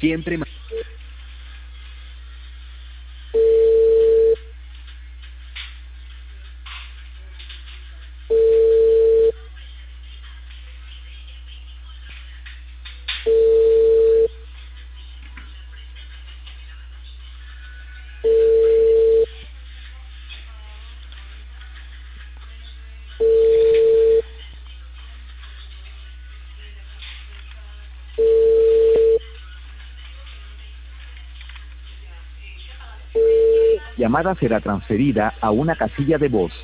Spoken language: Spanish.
Siempre Llamada será transferida a una casilla de voz.